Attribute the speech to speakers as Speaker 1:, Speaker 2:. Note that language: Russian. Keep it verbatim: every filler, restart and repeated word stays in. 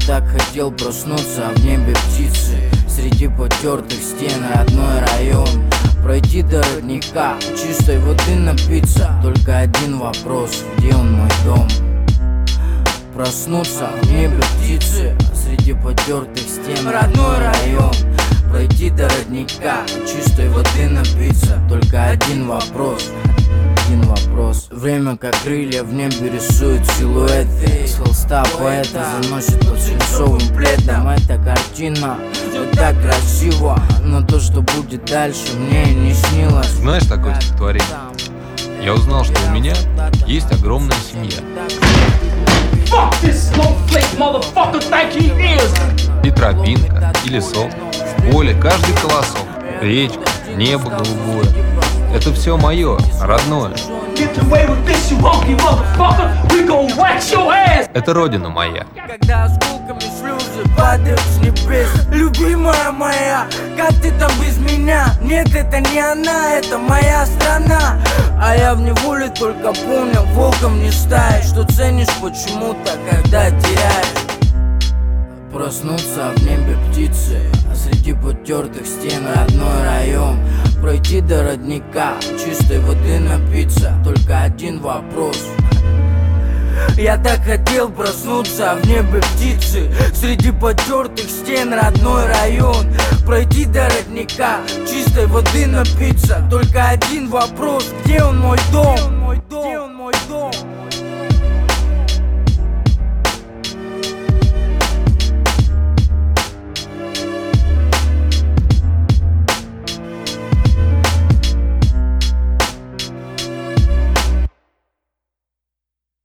Speaker 1: так хотел проснуться, а в небе птицы. Среди потертых стен родной район. Пройти до родника, чистой воды напиться. Только один вопрос, где он, мой дом? Проснуться, в небе птицы, среди потертых стен родной район. Пройти до родника, чистой воды напиться. Только один вопрос, один вопрос. Время как крылья в небе рисует силуэты. С холста поэта заносит под свинцовым пледом. Эта картина вот так красиво, но то, что будет дальше, мне и не снилось.
Speaker 2: Знаешь такое стихотворение? Я узнал, что у меня есть огромная семья. И тропинка, и лесок, в поле каждый колосок, речка, небо голубое. Это все мое, родное. Это родина моя.
Speaker 1: Когда осколками слезы падают с небес. Любимая моя, как ты там без меня? Нет, это не она, это моя страна. А я в неволе только понял, волком не стаешь, что ценишь почему-то, когда теряешь. Проснуться, в небе птицы, а среди потертых стен родной район. Пройти до родника, чистой воды напиться. Только один вопрос. Я так хотел проснуться, в небе птицы, среди потертых стен родной район. Пройти до родника, чистой воды напиться. Только один вопрос, где он, мой дом?